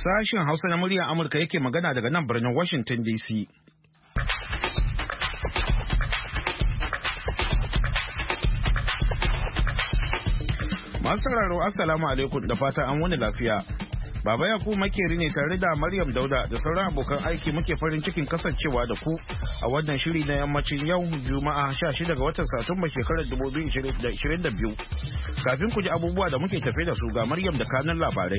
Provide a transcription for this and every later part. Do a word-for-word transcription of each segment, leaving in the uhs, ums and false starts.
Sashen Hausa na muryar Amurka yake magana daga nan birnin Washington D C. Masu sauraro Assalamu alaikum da fata an wani lafiya. Baba Yakubu makeri ne tare da Maryam Dauda da sauran abokan aiki muke farin cikin kasancewa da ku a wannan shiri na yammacin yau Juma'a sha shida ga watan Satumba shekarar dubu biyu da ishirin da biyu. Kafin ku ji abubuwa da muke tafe da su ga Maryam da kanun labarai.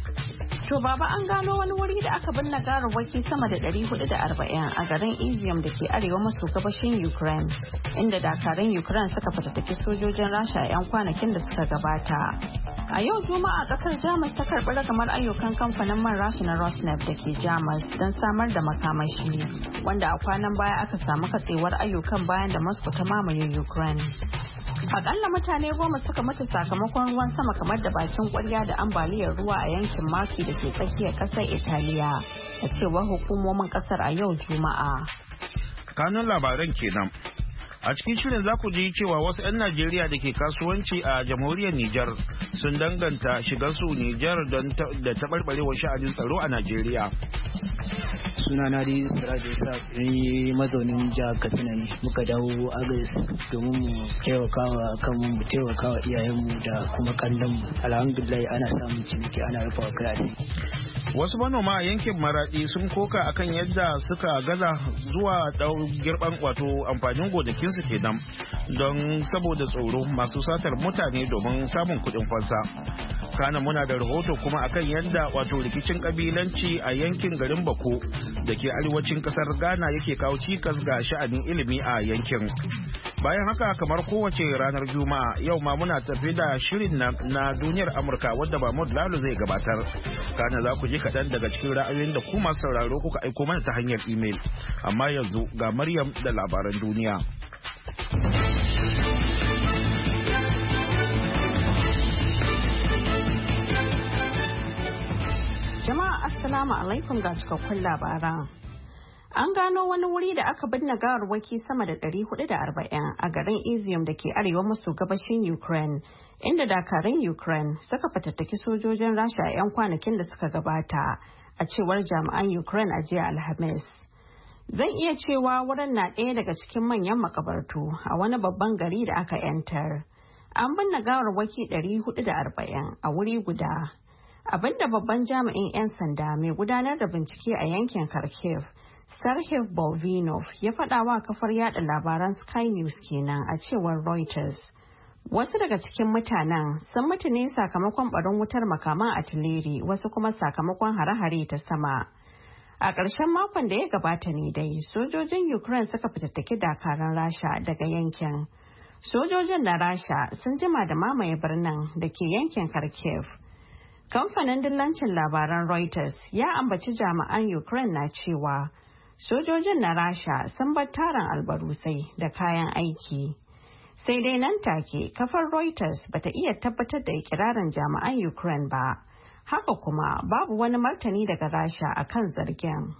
To baba an gano wani wuri da aka binne gawarwaki sama da ɗari hudu da arba'in a garin Izium da ke arewa maso gabashin Ukraine, inda dakarun Ukraine suka fatattaki sojojin Rasha 'yan kwanakin da suka gabata. A yau Juma'a kasar Jamus ta karɓi ragamar ayyukan kamfanin man Rasha na Rosneft da ke Jamus don samar da makamashi, wanda a kwanan baya aka samu katsewar ayyukan bayan da Moscow ta mamaye Ukraine. Akalla mutane goma suka mutu sakamakon ruwan sama kamar da bakin kwarya da ambaliyar ruwa a yankin Maki da ke tsakiyar kasar Italiya, a cewar hukumomin kasar a yau Juma'a. Kanun labaran kenan. A cikin shirin za ku ji cewa wasu 'yan Najeriya da ke kasuwanci a jamhuriyar Nijar sun danganta shigar su Nijar don da taɓarɓarewar sha'anin tsaro a Najeriya. Suna na di Sirajo Sa ni mazaunin jihar Katsina ne, muka dawo Agadez domin mu taimakawa kanmu mu taimakawa iyayenmu da kuma kannanmu. Alhamdulillah ana samun ciniki, ana rufa kai asiri. Wasu manoma a yankin Maradi sun koka akan yadda suka gaza zuwa dau girban wato amfanin gonakinsu kenan don saboda tsoro masu satar mutane domin samun kuɗin fansa. Kana muna da rahoto kuma akan yadda wato rikicin kabilanci a yankin garin Bako da ke arewacin kasar Ghana yake kawo cikas ga sha'anin ilimi a yankin. Bayan haka kamar kowace ranar Juma'a yau ma muna tafi da shirin na, na duniyar Amurka wadda Mahmud Lalo zai gabatar. Kana za ku ji kaɗan daga cikin ra'ayoyin da ku masu sauraro kuka aiko mana ta hanyar imel. Amma yanzu ga Maryam da labaran duniya. Jama'a Assalamu alaikum ga cikakkun labaran. An gano wani wuri da aka binne gawarwaki sama da ɗari hudu da arba'in a garin Izium da ke arewa maso gabashin Ukraine, inda dakarun Ukraine suka fatattaki sojojin Rasha a 'yan kwanakin da suka gabata, a cewar jami'an Ukraine a jiya Alhamis. Zan iya cewa wurin na ɗaya daga cikin manyan makabartu a wani babban gari da aka 'yantar. An binne gawarwaki ɗari hudu da arba'in a wuri guda. Abinda babban jami'in 'yan sanda mai gudanar da bincike a yankin Kharkiv, Serhiy Bolvinov, ya faɗa wa kafar yada labaran Sky News kenan a cewar Reuters. Wasu daga cikin mutanen sun mutu ne sakamakon barin wutar makaman atileri, wasu kuma sakamakon hare-hare ta sama. A ƙarshen makon da ya gabata ne dai sojojin Ukraine suka fitattaki dakaran Rasha daga yankin. Sojojin na Rasha sun jima da mamaye birnin da ke yankin Kharkiv. Kamfanin dillancin labaran Reuters ya ambaci jami'an Ukraine na cewa sojojin na Rasha sun bar tarin albarusai da kayan aiki. Sai dai nan take kafar Reuters bata iya tabbatar da ikirarin jami'an Ukraine ba. Haka kuma babu wani martani daga Rasha akan zargin.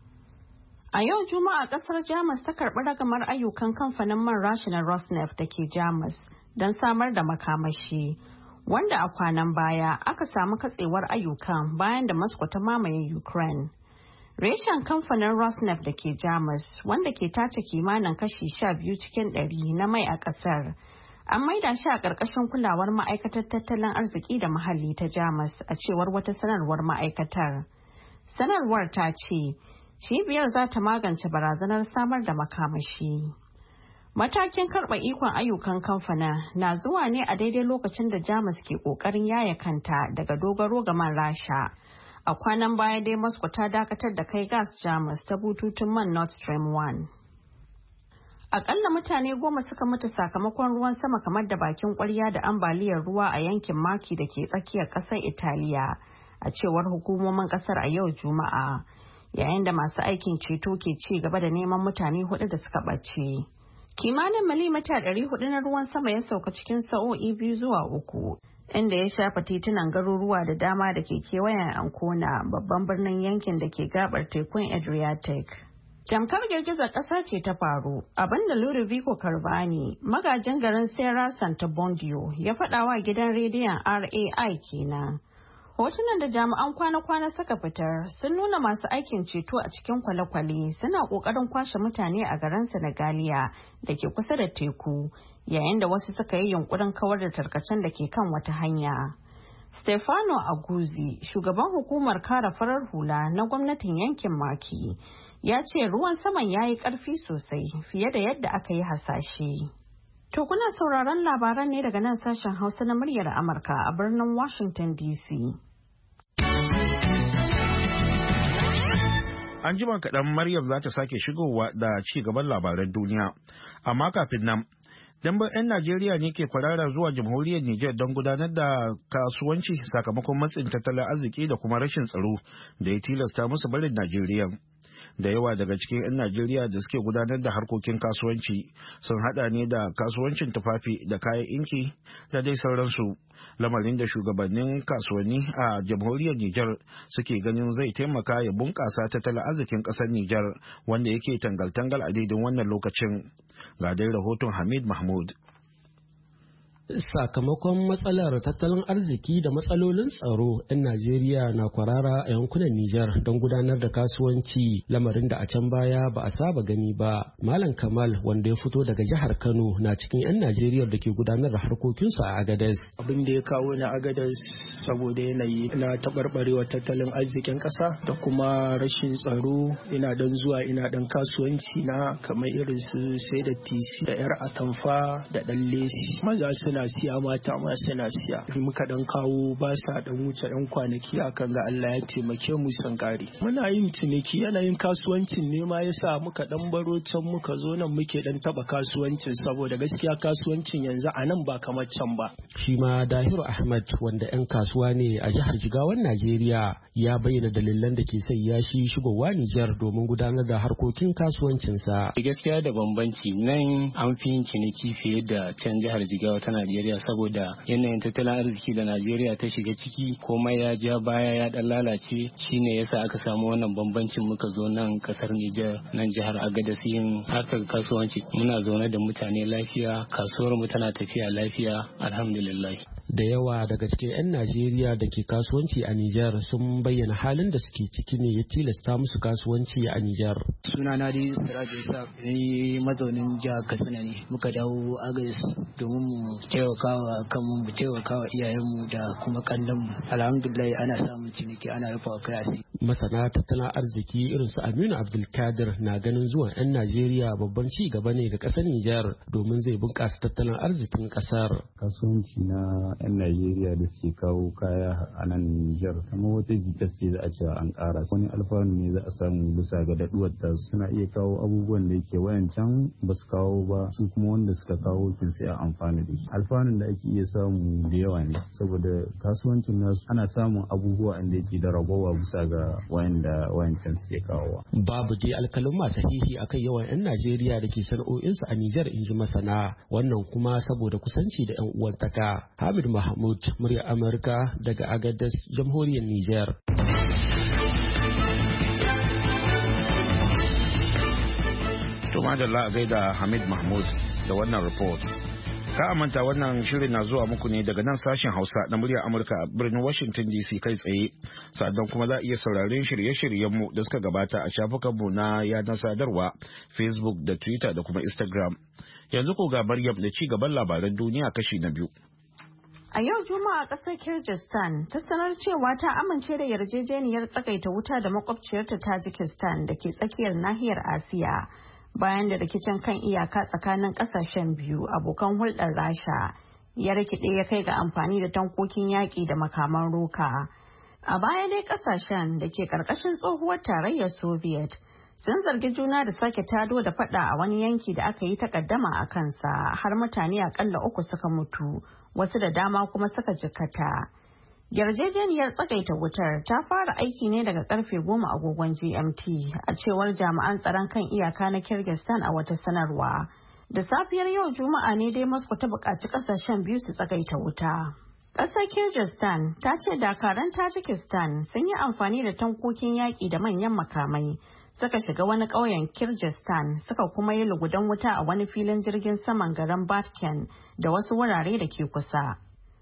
A yau Juma'a kasar Jamus ta karɓi ragamar ayyukan kamfanin man Rasha na Rosneft da ke Jamus don samar da makamashi, wanda a kwanan baya aka samu katsewar ayyukan bayan da Moscow ta mamaye Ukraine. Reshen kamfanin Rosneft da ke Jamus, wanda ke tace kimanin kashi sha biyu cikin ɗari na mai a ƙasar, an maida shi a ƙarƙashin kulawar ma'aikatar tattalin arziki da muhalli ta Jamus, a cewar wata sanarwar ma'aikatar. Sanarwar ta ce, cibiyar za ta magance barazanar samar da makamashi. Matakin karɓa ikon ayyukan kamfanin na zuwa ne a daidai lokacin da Jamus ke ƙoƙarin yaya kanta daga dogaro ga man Rasha. A kwanan baya dai Moscow ta dakatar da kai gas Jamus ta bututun man Nord Stream one. Akalla mutane goma suka mutu sakamakon ruwan sama kamar da bakin kwarya da ambaliyar ruwa a yankin Maki da ke tsakiyar ƙasar Italiya, a cewar hukumomin ƙasar a yau Juma'a, yayin da masu aikin ceto ke ci gaba da neman mutane hudu da suka ɓace. Kimanin milimita ɗari hudu na ruwan sama ya sauka cikin sa'o'i biyu zuwa uku, inda ya shafa titunan garuruwa da dama da ke kewayen Ancona, babban birnin yankin da ke gabar tekun Adriatic. Jamkar girgizar ƙasa ce ta faru, abinda Ludovico Carvani, magajin garin Serra Santa Bondio, ya faɗa wa gidan rediyon R A I kenan. Hotunan da jami'an kwana-kwana suka fitar sun nuna masu aikin ceto a cikin kwale-kwale suna kokarin kwashe mutane a garin Senegaliya da ke kusa da teku, yayin da wasu suka yi yunkurin kawar da tarkacen da ke kan wata hanya. Stefano Aguzi, shugaban hukumar kare farar hula na gwamnatin yankin Maki, ya ce ruwan saman ya yi ƙarfi sosai fiye da yadda aka yi hasashe. To kuna sauraron labaran ne daga nan sashen Hausa na muryar Amurka a birnin Washington D C. An jima kaɗan Maryam za ta sake shigowa da ci gaban labaran duniya. Amma kafin nan, dambar 'yan Najeriya ne ke kwarara zuwa jamhuriyar Nijar don gudanar da kasuwanci sakamakon matsin tattalin arziki da kuma rashin tsaro da ya tilasta musu barin Najeriya. Da yawa daga cikin 'yan Najeriya da suke gudanar da harkokin kasuwanci sun hada ne da kasuwancin tufafi da kayan inki da dai sauransu. Lamarin da shugabannin kasuwanni a jamhuriyar Nijar suke ganin zai taimaka ya bunƙasa tattalin arzikin ƙasar Nijar wanda yake tangal-tangal a daidai wannan lokacin. Ga dai rahoton Hamid Mahmud. Sakamakon matsalar tattalin arziki da matsalolin tsaro, 'yan Najeriya na kwarara a yankunan Nijar don gudanar da kasuwanci, lamarin da a can baya ba a saba gani ba. Malam Kamal, wanda ya fito daga jihar Kano, na cikin 'yan Najeriya da ke gudanar da harkokinsu a Agadez. Abin da ya kawo ni Agadez saboda yanayi na taɓarɓarewa tattalin arzikin ƙasa da kuma rashin tsaro. Ina dan zuwa ina dan kasuwanci na kamar irin su sai da tisi da 'yar atamfa da ɗan lesi. Maza suna suna siya, mata ma suna siya. Muka dan kawo ba sa dan wuce yan kwanaki akan ga Allah ya taimake mu san kare. Muna yin ciniki, yanayin kasuwancin ne ma yasa muka dan baro can muka zo nan muke dan taba kasuwancin saboda gaskiya kasuwancin yanzu a nan ba kamar can ba. Shi ma Dahiru Ahmad, wanda yan kasuwa ne a jihar Jigawan Najeriya, ya bayyana dalilan da ke sai ya shi shigowa Nijar domin gudanar da harkokin kasuwancinsa. Gaskiya da bambanci, nan an fi yin ciniki fiye da can jihar Jigawa tana Najeriya saboda yanayin tattalin arziki da Najeriya ta shiga ciki komai ya ja baya ya dan lalace, shine yasa aka samu wannan bambancin muka zo nan kasar Nijar nan jihar Agadez yin harkar kasuwanci. Muna zaune da mutane lafiya, kasuwar mu tana tafiya lafiya, alhamdulillah. Da yawa daga cikin 'yan Najeriya da ke kasuwanci a Nijar sun bayyana halin da suke ciki ne ya tilasta musu kasuwanci a Nijar. Suna na dai Siraj Isa, ni mazaunin jihar Katsina ne. Muka dawo Agadez domin mu taimakawa kanmu mu taimakawa iyayenmu da kuma kannanmu. Alhamdulillah ana samun ciniki, ana rufa kai asiri. Masana tattalin arziki irin su Aminu Abdulkadir na ganin zuwan 'yan Najeriya babban ci gaba ne ga ƙasar Nijar domin zai bunƙasa tattalin arzikin ƙasar. Kasuwanci na 'yan Najeriya da suke kawo kaya a nan Nijar kamar wata jita ce za a ce an ƙara wani alfanu ne za a samu bisa ga daɗuwar ta suna iya kawo abubuwan da yake wayancan ba su kawo ba, su kuma wanda suka kawo kin sai a amfani da shi. Alfanun da ake iya samu da yawa ne saboda kasuwancin nasu ana samun abubuwa inda yake da ragowa bisa ga wayanda wayancan suke kawowa. Babu dai alkalin masu sahihi akan yawan 'yan Najeriya da ke sana'o'insu a Nijar, in ji masana, wannan kuma saboda kusanci da 'yan uwantaka. Hamid Mahmud, murya Amurka daga Agadez, jamhuriyar Nijar. To madalla a gaida Hamid Mahmud da wannan report. Ka manta wannan shirin na zuwa muku ne daga nan sashen Hausa na muryar Amurka a birnin Washington D C kai tsaye. Sannan kuma za a iya sauraron shirye-shiryenmu da suka gabata a shafukanmu na yanar sadarwa, Facebook da Twitter da kuma Instagram. Yanzu ko ga Maryam da ci gaban labaran duniya kashi na biyu. A yau Juma'a ƙasar Kyrgyzstan ta sanar cewa ta amince da yarjejeniyar tsagaita wuta da makwabciyarta Tajikistan da ke tsakiyar nahiyar Asiya bayan da rikicin kan iyaka tsakanin ƙasashen biyu abokan hulɗar Rasha ya rikide ya kai ga amfani da tankokin yaƙi da makaman roka. A baya dai ƙasashen da ke ƙarƙashin tsohuwar tarayyar Soviet sun zargi juna da sake tado da fada a wani yanki da aka yi takaddama a kansa har mutane akalla uku suka mutu, wasu da dama kuma suka jikkata. Yarjejeniyar tsagaita wutar ta fara aiki ne daga karfe goma agogon G M T a cewar jami'an tsaron kan iyaka na Kyrgyzstan a wata sanarwa. Da safiyar yau Juma'a ne dai Moscow ta buƙaci ƙasashen biyu su tsagaita wuta. Ƙasar Kyrgyzstan ta ce dakaran Tajikistan sun yi amfani da tankokin yaƙi da manyan makamai suka shiga wani ƙauyen Kyrgyzstan suka kuma yi lugudan wuta a wani filin jirgin saman garin Batken da wasu wurare da ke kusa.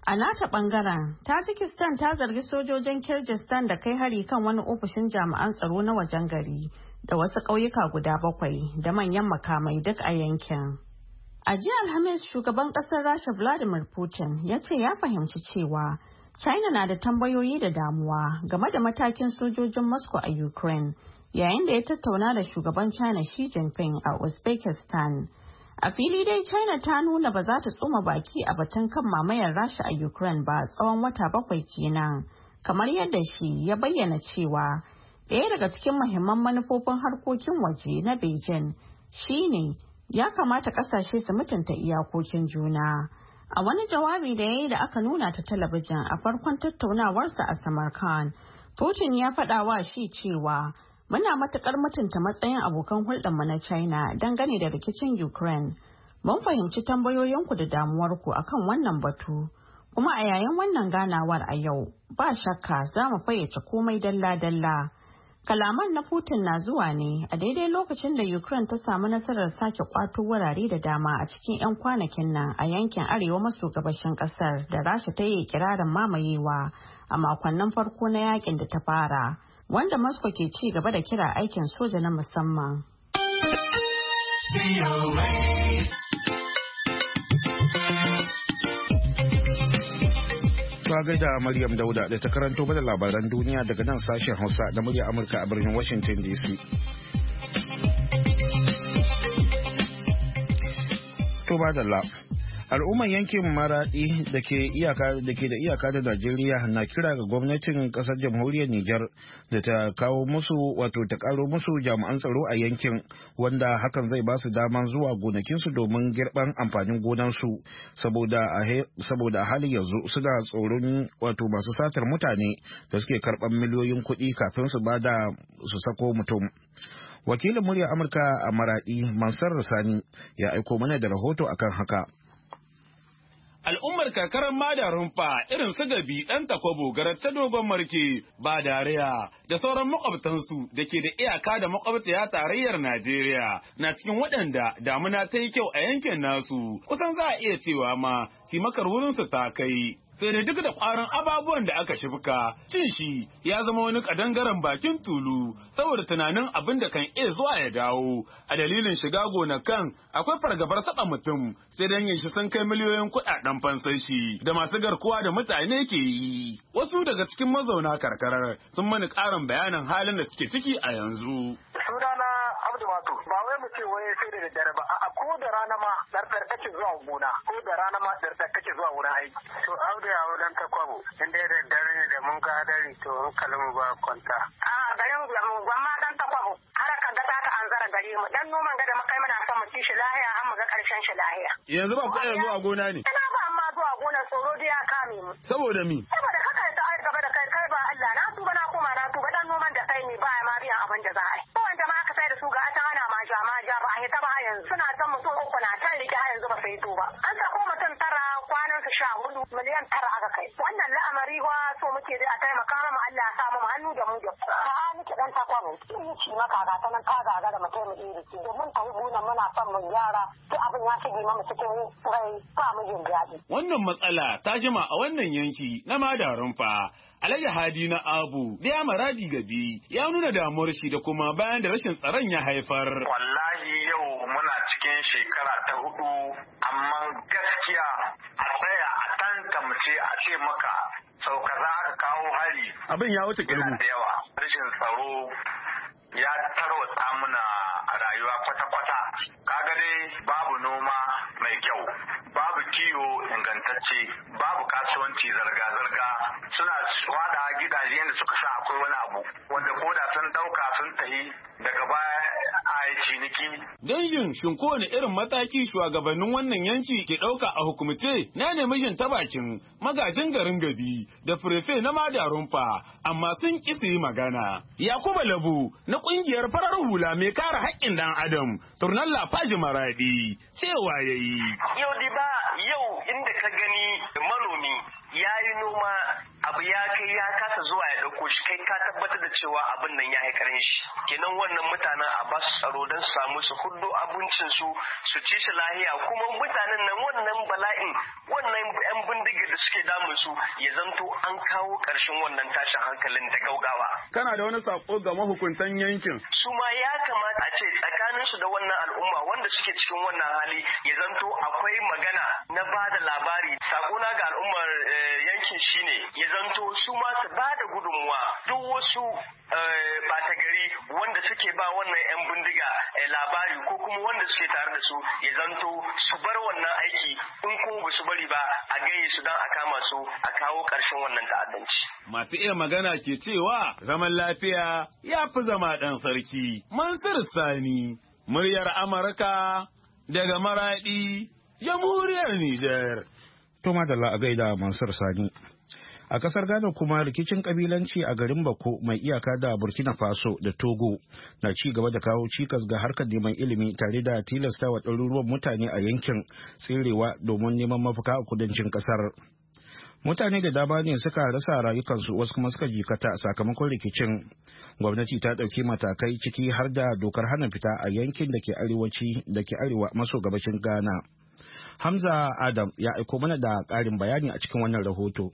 A nata bangaren, Tajikistan ta zargi sojojin Kyrgyzstan da kai hari kan wani ofishin jami'an tsaro na wajen gari da wasu ƙauyuka guda bakwai da manyan makamai duk a yankin. A jiya Alhamis, shugaban ƙasar Rasha Vladimir Putin ya ce ya fahimci cewa China na da tambayoyi da damuwa game da matakin sojojin Moscow a Ukraine yayin da ya tattauna da shugaban China Xi Jinping a Uzbekistan. A fili dai China ta nuna ba za ta tsoma baki a batun kan mamayar Rasha a Ukraine ba tsawon wata bakwai kenan, kamar yadda shi ya bayyana cewa ɗaya daga cikin muhimman manufofin harkokin waje na Beijing shine ya kamata ƙasashe su mutunta iyakokin juna. A wani jawabi da ya yi da aka nuna ta talabijin a farkon tattaunawarsa a Samarkand, Putin ya faɗa wa shi cewa muna matuƙar mutunta matsayin abokan hulɗarmu na China dangane da rikicin Ukraine. Mun fahimci tambayoyinku da damuwarku akan wannan batu, kuma a yayin wannan ganawar a yau, ba shakka za mu fayyace komai dalla-dalla. Kalaman na Putin na zuwa ne a daidai lokacin da Ukraine ta samu nasarar sake kwato wurare da dama a cikin 'yan kwanakin nan a yankin arewa maso gabashin kasar da Rasha ta yi kirarin mamayewa a makonnin farko na yakin da ta fara, wanda Moscow ke ci gaba da kira aikin soja na musamman. Ta gaida Maryam Dauda da ta karanto bada labaran duniya daga nan sashen Hausa da murya Amurka a birnin Washington D C. To ba da la. Al'ummar yankin Maradi da ke iyaka da ke da iyaka da Najeriya na kira ga gwamnatin kasar jamhuriyar Nijar da ta kawo musu wato ta karo musu jami'an tsaro a yankin, wanda hakan zai ba su daman zuwa gonakinsu domin girban amfanin gonansu saboda a saboda a halin yanzu suna tsoron wato masu satar mutane da suke karban miliyoyin kuɗi kafin su bada su sako mutum. Wakilin murya Amurka a Maradi Mansur Sani ya aiko mana da rahoto akan haka. Al'ummar karkarar Madarunfa irin su Gabi, ɗan Takwabo, Garacce Dogon Marke, Badariya da sauran makwabtansu da ke da iyaka da makwabciya tarayyar Najeriya na cikin waɗanda damuna ta yi kyau a yankin nasu. Kusan za a iya cewa ma cimakar wurinsu ta kai. Sai da duk da ƙwarin ababuwan da aka shifka, cin shi ya zama wani ƙadangaren bakin tulu saboda tunanin abin da kan iya zuwa ya dawo. A dalilin shiga gonakan akwai fargabar saba mutum sai dangin shi sun kai miliyoyin kuɗaɗen fansar shi da masu garkuwa da mutane ke yi. Wasu daga cikin mazauna karkarar sun mani ƙarin bayanin halin da suke ciki a yanzu. Sunana Abdu Mato, ba wai mu ce wai sai da daddare ba, a ko da rana ma ɗarɗar kake zuwa gona, ko da rana ma ɗarɗar kake zuwa wurin aiki. To Abdu ya wurin ta kwabo, in dai da dare ne da mun ga hadari to hankalin mu ba kwanta. A garin gwamma dan ta kwabo, har ka ga ta an zara gare mu, dan noman gada makai muna son mu ci shi lahiya an mu ga ƙarshen shi lahiya. Yanzu ba ku zuwa gona ne? Ina ba amma zuwa gona tsoro da ya kame mu. Saboda mi? Saboda kaka ta ai gaba da kai kai ba Allah na tuba na koma na tuba dan noman da kai ne ba ma biyan abin da za a yi. Ko wanda ma aka sai da su ga ta ana ma ja ma ja ba a yi ta ba yanzu suna son mutum uku na tan rike yanzu ba sai to ba. An sako mutum tara kwanan su sha hudu miliyan tara aka kai. Wannan la'amari wa so muke dai a taimaka mu Allah ya sa mu hannu da mu da. A'a nake dan takwamo. Kin yi ci maka ga ta nan ka gaga da mutum iri ce. Domin ta gona muna son mu yara duk abin ya shige mu cikin rai ba mu jin daɗi. Wannan matsala ta jima a wannan yanki na Madarunfa. Alhaji Hadi na Abu da ya Maradi Gabi ya nuna damuwar shi da kuma bayan da rashin tsaron ya haifar. Wallahi yau muna cikin shekara ta hudu amma gaskiya a tsaya a tantamce a ce maka sau kaza aka kawo hari. Abin ya wuce kirgu. Da yawa rashin tsaro ya tarwatsa muna a rayuwa kwata-kwata. Kaga dai babu noma mai kyau, babu kiwo ingantacce, babu kasuwanci zarga-zarga, suna wada gidaje da suka sa akwai wani abu wanda koda sun dauka sun tahi daga baya a yi ciniki. Don yin shin kowane irin mataki shugabannin wannan yanki ke dauka a hukumce na nemi shin ta bakin magajin garin Gabi da firefe na Madarunfa amma sun ki su yi magana. Yakuba Labu na kungiyar farar hula mai kare haƙƙin dan Adam Turnan Lafaji Maradi cewa yayi. Yau diba yau inda ka gani manomi ya yi noma abu ya kai ya kasa zuwa ya dauko shi kai ka tabbatar da cewa abin nan ya haikarin shi kenan wannan mutanen a ba su tsaro don su samu su hudu abincin su su ci shi lahiya kuma mutanen nan wannan bala'in wannan yan bindiga da suke damun su ya zanto an kawo ƙarshen wannan tashin hankalin da gaugawa. Kana da wani sako ga mahukuntan yankin? Su ma ya kamata a ce tsakanin su da wannan al'umma wanda suke cikin wannan hali ya zanto akwai magana na ba da labari. Sakona ga al'ummar yankin shine ya zanto su ma su ba da gudunmuwa duk wasu bata gari wanda suke ba wannan yan bindiga labari ko kuma wanda suke tare da su ya zanto su bar wannan aiki in kuma ba su bari ba a gaye su don a kama su a kawo ƙarshen wannan ta'addanci. Masu iya magana ke cewa zaman lafiya ya fi zama ɗan sarki. Mansur Sani, muryar Amurka daga Maraɗi, Jamhuriyar Nijar. To madalla a gaida Mansur Sani. A kasar Ghana kuma rikicin kabilanci a garin Bako mai iyaka da Burkina Faso da Togo na ci gaba da kawo cikas ga harkar neman ilimi tare da tilastawa ɗaruruwan mutane a yankin tserewa domin neman mafaka a kudancin kasar. Mutane da dama ne suka rasa rayukansu wasu kuma suka jikata sakamakon rikicin. Gwamnati ta ɗauki matakai ciki har da dokar hana fita a yankin da ke arewaci da ke arewa maso gabashin Ghana. Hamza Adam ya aiko mana da ƙarin bayani a cikin wannan rahoto.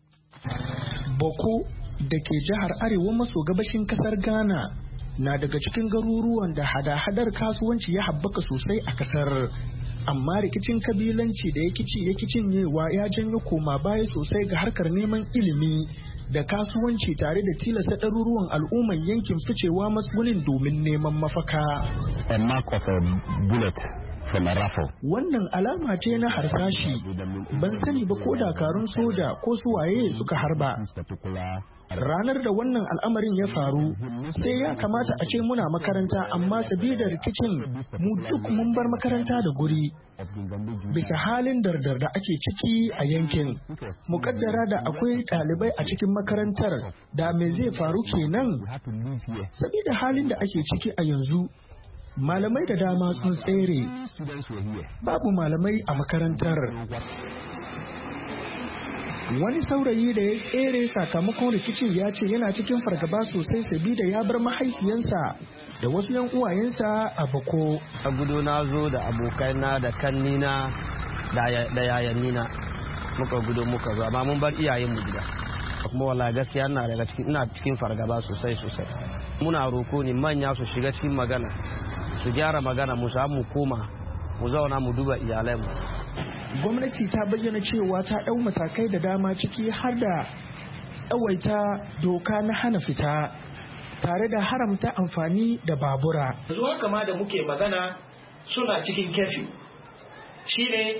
Boko da ke jihar arewa maso gabashin kasar Ghana na daga cikin garuruwan da hada-hadar kasuwanci ya haɓaka sosai a kasar. Amma rikicin kabilanci da ya kici ya cinyewa ya janyo koma baya sosai ga harkar neman ilimi da kasuwanci tare da tilasta ɗaruruwan al'umman yankin ficewa matsunin domin neman mafaka. A mark of a bullet. Wannan alama ce na harsashi, ban sani ba ko dakarun soja ko su waye suka harba. Ranar da wannan al'amarin ya faru, sai ya kamata a ce muna makaranta amma sabida rikicin mu duk mun bar makaranta da guri. Bisa halin dardar da ake ciki a yankin, mukaddara da akwai ɗalibai a cikin makarantar da me zai faru kenan? Sabida halin da ake ciki a yanzu, malamai da dama sun tsere, babu malamai a makarantar. Wani saurayi da ya tsere sakamakon rikicin ya ce yana cikin fargaba sosai sabida ya bar mahaifiyansa da wasu yan uwayensa a Bako. A gudu na zo da abokaina da kannina da yayannina muka gudu muka zo, amma mun bar iyayenmu gida. Kuma wallahi gaskiya ina daga cikin ina cikin fargaba sosai sosai. Muna roko ne manya su shiga cikin magana, su gyara magana mu samu koma mu zauna mu duba iyalanmu. Gwamnati ta bayyana cewa ta ɗau matakai da dama ciki har da tsawaita doka na hana fita tare da haramta amfani da babura. Yanzu haka ma da muke magana suna cikin kefi shine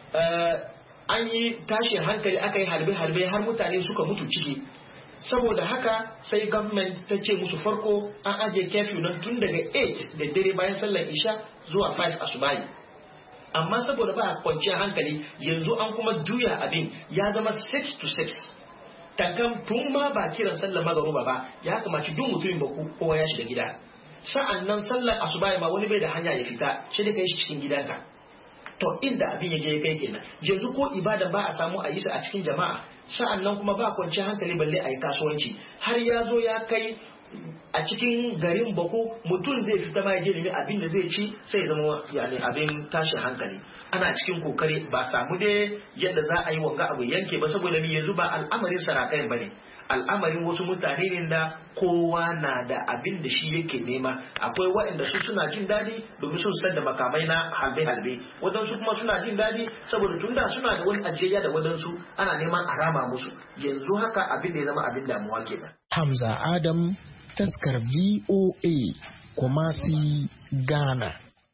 an yi tashin hankali aka yi harbe-harbe har mutane suka mutu ciki. Saboda haka sai government ta ce musu farko an ajiye kefi nan tun daga eight da dare bayan sallar isha zuwa five asubahi. Amma saboda ba kwanciyar hankali yanzu an kuma juya abin ya zama six to six. Tankan tun ma ba kiran sallar magaruba ba ya kamaci duk mutumin ba kowa ya shiga gida. Sa'an nan sallar asubahi ma wani bai da hanya ya fita shi da kai shi cikin gidanka. To inda abin ya je ya kai kenan. Yanzu ko ibada ba a samu a yi sa a cikin jama'a. Sa'an nan kuma ba kwanciyar hankali balle a yi kasuwanci. Har ya zo ya kai a cikin garin Bako mutum zai fita ma ya je nemi abin da zai ci sai ya zama yani abin tashin hankali. Ana cikin kokari ba samu dai yadda za a yi wanga abu yanke ba saboda ni yanzu ba al'amarin sarakai bane. Al'amarin wasu mutane ne da kowa na da abin da shi yake nema. Akwai waɗanda su suna jin daɗi domin sun san da makamai na halbe-halbe, waɗansu kuma suna jin daɗi saboda tunda suna da wani ajiyayya da waɗansu ana neman a rama musu. Yanzu haka abin da ya zama abin damuwa kenan. Hamza Adam, taskar V O A, Kumasi, Ghana.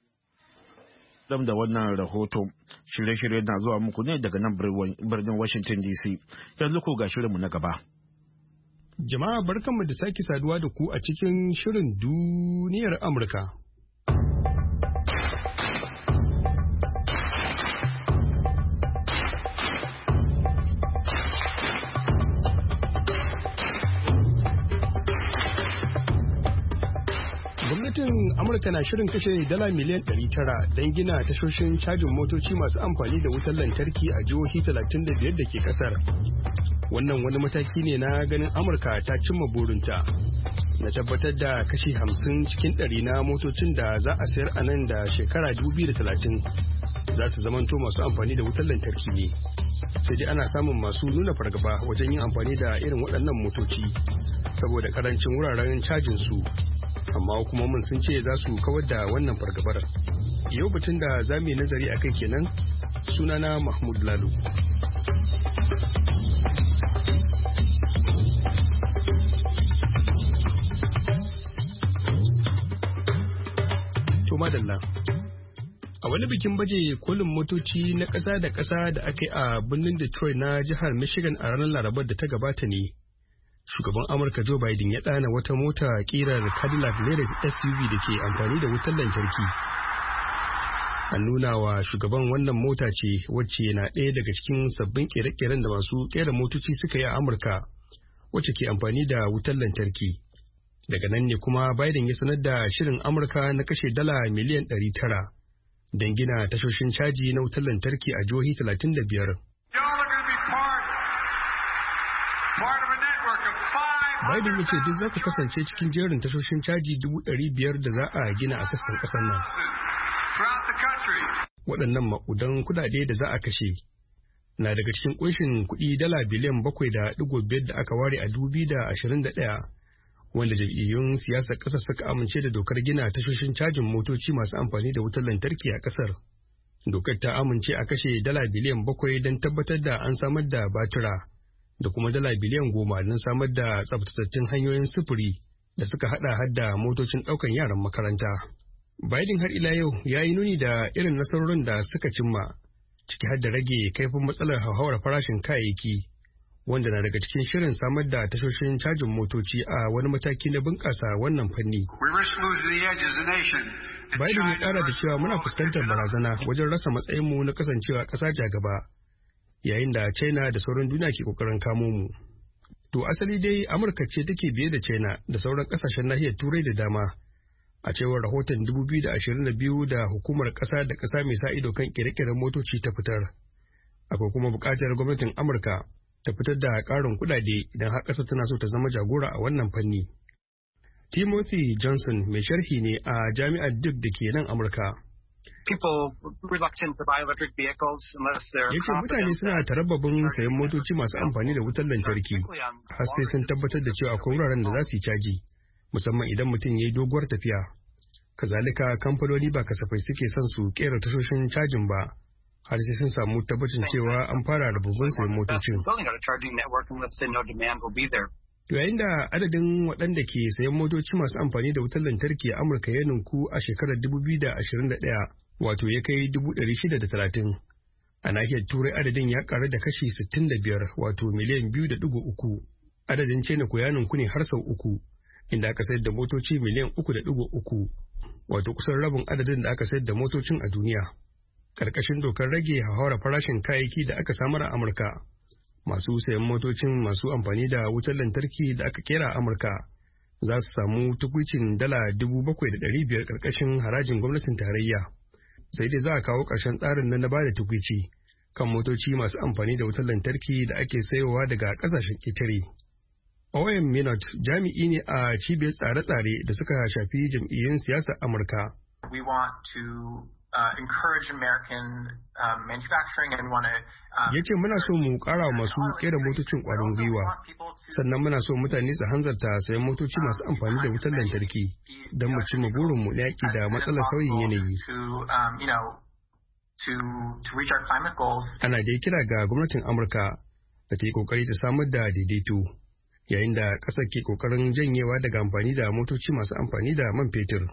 Dam da wannan rahoto shirye-shirye na zuwa muku ne daga nan birnin Washington D C. Yanzu ko ga shirinmu na gaba. Jama'a barkanmu da sake saduwa da ku a cikin shirin duniyar Amurka. Gwamnatin Amurka na shirin kashe dala miliyan ɗari tara don gina tashoshin cajin motoci masu amfani da wutar lantarki a jihohi talatin da biyar da ke kasar. Wannan wani mataki ne na ganin Amurka ta cimma burinta na tabbatar da kashi hamsin cikin ɗari na motocin da za a sayar a nan da shekara dubu biyu da talatin za su zamanto masu amfani da wutar lantarki ne. Sai dai ana samun masu nuna fargaba wajen yin amfani da irin waɗannan motoci saboda karancin wuraren cajin su. Amma hukumomin sun ce za su kawar da wannan fargabar. Yau batun da za mu yi nazari a kai kenan, sunana Mahmud Lalo. Madalla. A wani bikin baje kolin motoci na ƙasa da ƙasa da aka yi a birnin Detroit na jihar Michigan a ranar Larabar da ta gabata ne, shugaban Amurka Joe Biden ya ɗana wata mota ƙirar Cadillac Lyric S U V da ke amfani da wutar lantarki. An nuna wa shugaban wannan mota ce wacce na ɗaya daga cikin sabbin ƙere-ƙeren da masu ƙera motoci suka yi a Amurka, wacce ke amfani da wutar lantarki. Daga nan ne kuma Biden ya sanar da shirin Amurka na kashe dala miliyan ɗari tara don gina tashoshin caji na wutar lantarki a jihohi talatin da biyar. Biden ya ce duk za ku kasance cikin jerin tashoshin caji dubu ɗari biyar da za a gina a sassan ƙasar nan. Waɗannan maƙudan kuɗaɗe da za a kashe na daga cikin ƙunshin kuɗi dala biliyan bakwai da ɗigo biyar da aka ware a dubu biyu da ashirin da ɗaya. Wanda jam'iyyun siyasar ƙasar suka amince da dokar gina tashoshin cajin motoci masu amfani da wutar lantarki a ƙasar. Dokar ta amince a kashe dala biliyan bakwai don tabbatar da an samar da batira da kuma dala biliyan goma don samar da tsabtatattun hanyoyin sufuri da suka haɗa hadda motocin ɗaukan yaran makaranta. Biden har ila yau ya yi nuni da irin nasarorin da suka cimma, ciki har da rage kaifin matsalar hauhawar farashin kayayyaki, wanda na daga cikin shirin samar da tashoshin cajin motoci a wani mataki na bunƙasa wannan fanni. Biden ya ƙara da cewa muna fuskantar barazana wajen rasa matsayinmu na kasancewa ƙasa jagaba, yayin da China da sauran duniya ke ƙoƙarin kamo mu. To asali dai Amurka ce take biye da China da sauran ƙasashen nahiyar Turai da dama. A cewar rahoton dubu biyu da ashirin da biyu da hukumar ƙasa da ƙasa mai sa ido kan ƙere-ƙeren motoci ta fitar. Akwai kuma buƙatar gwamnatin Amurka ta fitar da ƙarin kuɗaɗe idan har ƙasar tana so ta zama jagora a wannan fanni. Timothy Johnson mai sharhi ne a jami'ar Duke da ke nan Amurka. Ya ce mutane suna tarabbabin sayan motoci masu amfani da wutar lantarki har sai sun tabbatar da cewa akwai wuraren da za su yi caji, musamman idan mutum ya yi doguwar tafiya. Kazalika kamfanoni ba kasafai suke son su ƙera tashoshin cajin ba, har sai sun samu tabbacin cewa an fara rububin sayan motocin. Yayin da adadin waɗanda ke sayan motoci masu amfani da wutar lantarki a Amurka ya ninku a shekarar dubu biyu da ashirin da ɗaya, wato ya kai dubu ɗari shida da talatin. A nahiyar Turai adadin ya ƙaru da kashi sittin da biyar, wato miliyan biyu da ɗigo uku. Adadin China ko ya ninku ne har sau uku, inda aka sayar da motoci miliyan uku da ɗigo uku, wato kusan rabin adadin da aka sayar da motocin a duniya. Ƙarƙashin dokar rage hauhawar farashin kayayyaki da aka samar a Amurka, masu sayan motocin masu amfani da wutar lantarki da aka kera a Amurka za su samu tukwicin dala dubu bakwai da ɗari biyar ƙarƙashin harajin gwamnatin tarayya. Sai dai za a kawo ƙarshen tsarin nan na ba da tukwici kan motoci masu amfani da wutar lantarki da ake sayowa daga ƙasashen ƙetare. Owen Minot jami'i ne a cibiyar tsare-tsare da suka shafi jam'iyyun siyasar Amurka. We want to Uh, encourage American uh, manufacturing and want to uh, ya ce muna so mu kara wa masu kera motocin kwarin gwiwa, sannan muna so mutane su hanzarta sayan motoci masu amfani da wutar lantarki don mu cimma burinmu na yaƙi da matsalar sauyin yanayi. Ana dai kira ga gwamnatin Amurka da ta yi kokari ta samar da daidaito, yayin da ƙasar ke kokarin janyewa daga amfani da motoci masu amfani da man fetur.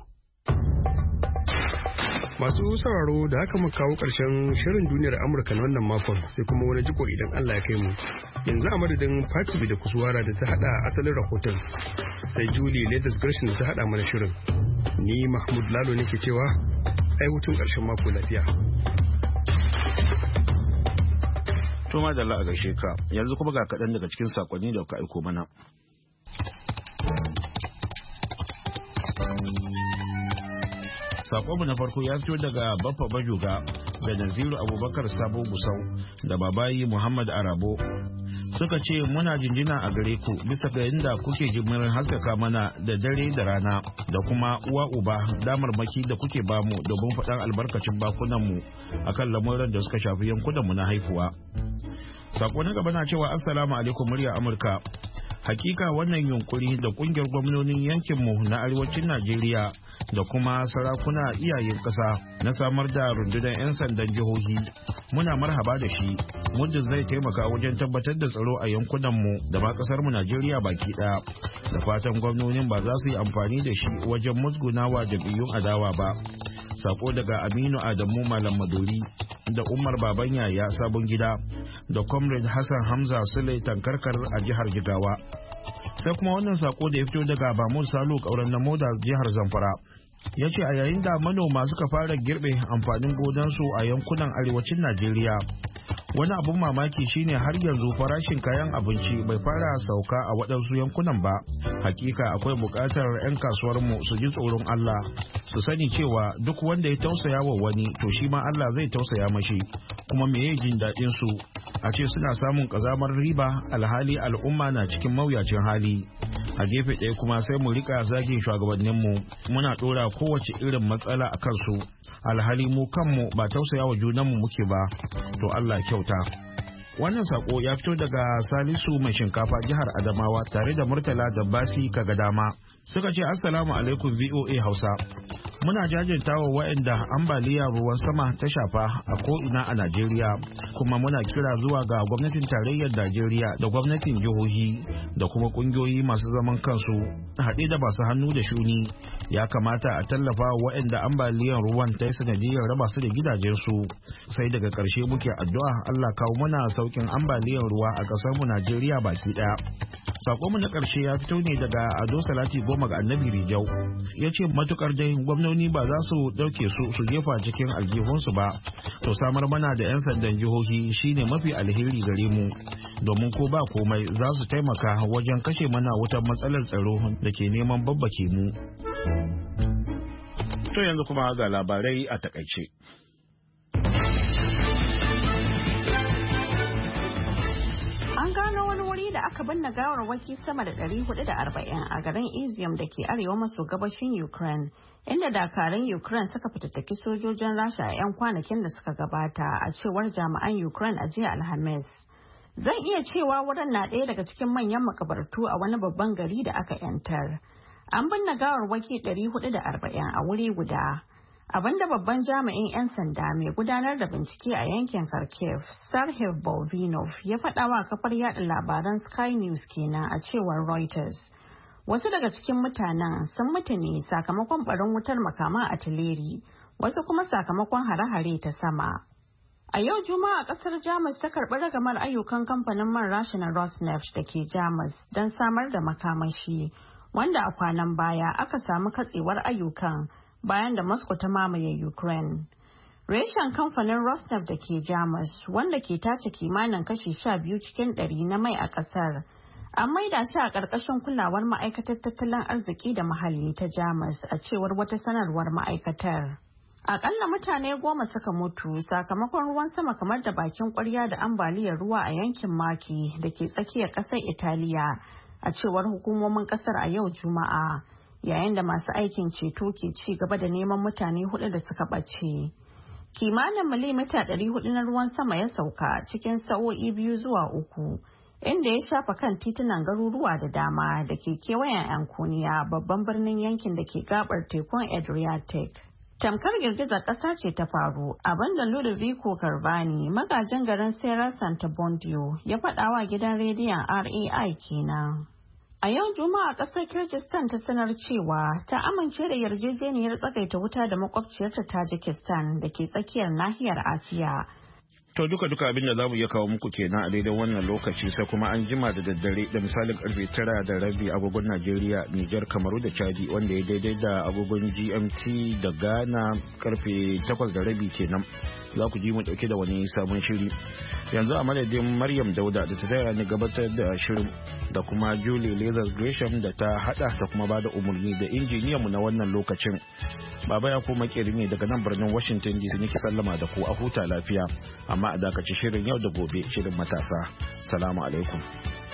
Masu sauraro da haka muka kawo ƙarshen shirin duniyar Amurka na wannan makon, sai kuma wani jiko idan Allah ya kai mu. Yanzu a madadin Fatibi da Kusuwara da ta hada asalin rahoton, sai Julie Leathers Gershon da ta hada mana shirin. Ni Mahmud Lalo nake cewa ai hutun ƙarshen mako lafiya. To madalla a gaishe ka. Yanzu kuma ga kaɗan daga cikin sakonni da ka aiko mana. Sakonmu na farko ya fito daga Baffa Bajoga da Naziru Abubakar Sabo Busau da Babayi Muhammad Arabo. suka ce muna jinjina a gare ku bisa ga yadda kuke jimirin haskaka mana da dare da rana da kuma uwa uba damarmaki da kuke bamu domin faɗan albarkacin bakunanmu akan lamuran da suka shafi yankunanmu na haihuwa. Sako na gaba na cewa assalamu alaikum murya Amurka. Hakika wannan yunkuri da kungiyar gwamnonin yankinmu na arewacin Najeriya da kuma sarakuna iyayen ƙasa na samar da rundunar 'yan sandan jihohi muna marhaba da shi, muddin zai taimaka wajen tabbatar da tsaro a yankunanmu da ma ƙasarmu Najeriya baki ɗaya. Da fatan gwamnonin ba za su yi amfani da shi wajen musgunawa jam'iyyun adawa ba. Sako daga Aminu Adamu Malam Maduri da Umar Baban Yaya Sabon Gida da Comrade Hassan Hamza Sule Tankarkar a jihar Jigawa. Sai kuma wannan sako da ya fito daga Bamu Salu Kauran Namo da jihar Zamfara. Ya ce a yayin da manoma suka fara girbe amfanin gonansu a yankunan arewacin Najeriya, wani abun mamaki shine har yanzu farashin kayan abinci bai fara sauka a waɗansu yankunan ba. Hakika akwai buƙatar 'yan kasuwarmu su ji tsoron Allah, su sani cewa duk wanda ya tausaya wa wani to shi ma Allah zai tausaya mashi. Kuma meye jin daɗin su a ce suna samun ƙazamar riba alhali al'umma na cikin mawuyacin hali. A gefe ɗaya kuma sai mu rika zagin shugabanninmu muna ɗora kowace irin matsala a kansu alhali mu kanmu ba tausaya wa junanmu muke ba. To Allah kyauta. Wannan sako ya fito daga Salisu mai shinkafa jihar Adamawa tare da Murtala da Basi Kagadama. Suka ce assalamu alaikum V O A Hausa. Muna jajantawa waɗanda ambaliyar ruwan sama ta shafa a ko'ina a Najeriya, kuma muna kira zuwa ga gwamnatin tarayyar Najeriya da gwamnatin jihohi da kuma ƙungiyoyi masu zaman kansu haɗe da masu hannu da shuni. Ya kamata a tallafa waɗanda ambaliyar ruwan ta yi sanadiyar raba su da gidajensu. Sai daga ƙarshe muke addu'a Allah kawo mana saukin ambaliyar ruwa a ƙasar mu Najeriya baki ɗaya. Sako mu na ƙarshe ya fito ne daga Ado Salati Goma ga Annabi Rijau. Ya ce matukar dai gwamnoni ba za su ɗauke su su jefa cikin aljihunsu ba, to samar mana da 'yan sandan jihohi shine mafi alheri gare mu, domin ko ba komai za su taimaka wajen kashe mana wutar matsalar tsaro da ke neman babbake mu. To yanzu kuma ga labarai a takaice. An gano wani wuri da aka binne gawarwaki sama da ɗari hudu da arba'in a garin Izium da ke arewa maso gabashin Ukraine, inda dakarun Ukraine suka fitattaki sojojin Rasha a 'yan kwanakin da suka gabata, a cewar jami'an Ukraine a jiya Alhamis. Zan iya cewa wurin na ɗaya daga cikin manyan makabartu a wani babban gari da aka 'yantar. An binne gawarwaki ɗari hudu da arba'in a wuri guda. Abinda babban jami'in 'yan sanda mai gudanar da bincike a yankin Kharkiv, Serhiy Bolvinov, ya faɗa wa kafar yada labaran Sky News kenan, a cewar Reuters. Wasu daga cikin mutanen sun mutu ne sakamakon barin wutar makaman atileri, wasu kuma sakamakon hare-hare ta sama. A yau Juma'a kasar Jamus ta karɓi ragamar ayyukan kamfanin man Rasha na Rosneft da ke Jamus don samar da makamashi, wanda a kwanan baya aka samu katsewar ayyukan bayan da Moscow ta mamaye Ukraine. Reshen kamfanin Rosneft da ke Jamus, wanda ke tace kimanin kashi sha biyu cikin ɗari na mai a ƙasar, an maida shi a ƙarƙashin kulawar ma'aikatar tattalin arziki da muhalli ta Jamus, a cewar wata sanarwar ma'aikatar. Aƙalla mutane goma suka mutu sakamakon ruwan sama kamar da bakin ƙwarya da ambaliyar ruwa a yankin Maki da ke tsakiyar ƙasar Italiya, a cewar hukumomin ƙasar a yau Juma'a. Yayin da masu aikin ceto ke ci gaba da neman mutane hudu da suka ɓace. Kimanin milimita ɗari hudu na ruwan sama ya sauka cikin sa'o'i biyu zuwa uku, inda ya shafa kan titunan garuruwa da dama da ke kewayen Anconiya, babban birnin yankin da ke gabar tekun Adriatic. Tamkar girgizar ƙasa ce ta faru, abinda Ludovico Carvani, magajin garin Serra Santa Bondio, ya faɗawa gidan rediyon R A I kenan. A yau Juma'a ƙasar Kyrgyzstan ta sanar cewa ta amince da yarjejeniyar tsagaita wuta da makwabciyarta Tajikistan da ke tsakiyar nahiyar Asiya. To duka duka abin da za mu iya kawo muku kenan a daidai wannan lokaci, sai kuma an jima da daddare da misalin karfe tara da rabi agogon Najeriya, Nijar, Kamaru da Chadi, wanda ya daidai da agogon G M T da Ghana karfe takwas da rabi kenan. Za ku ji mu dauke da wani sabon shiri. Yanzu a madadin Maryam Dauda da ta taya ni gabatar da shirin, da kuma Julie Lazar Gresham da ta hada ta kuma bada umarni, da injiniyan mu na wannan lokacin. Baba ya koma kirmi daga nan birnin Washington D C nake sallama da ku, a huta lafiya. Amma kuma a dakaci shirin yau da gobe shirin matasa. Salamu alaikum.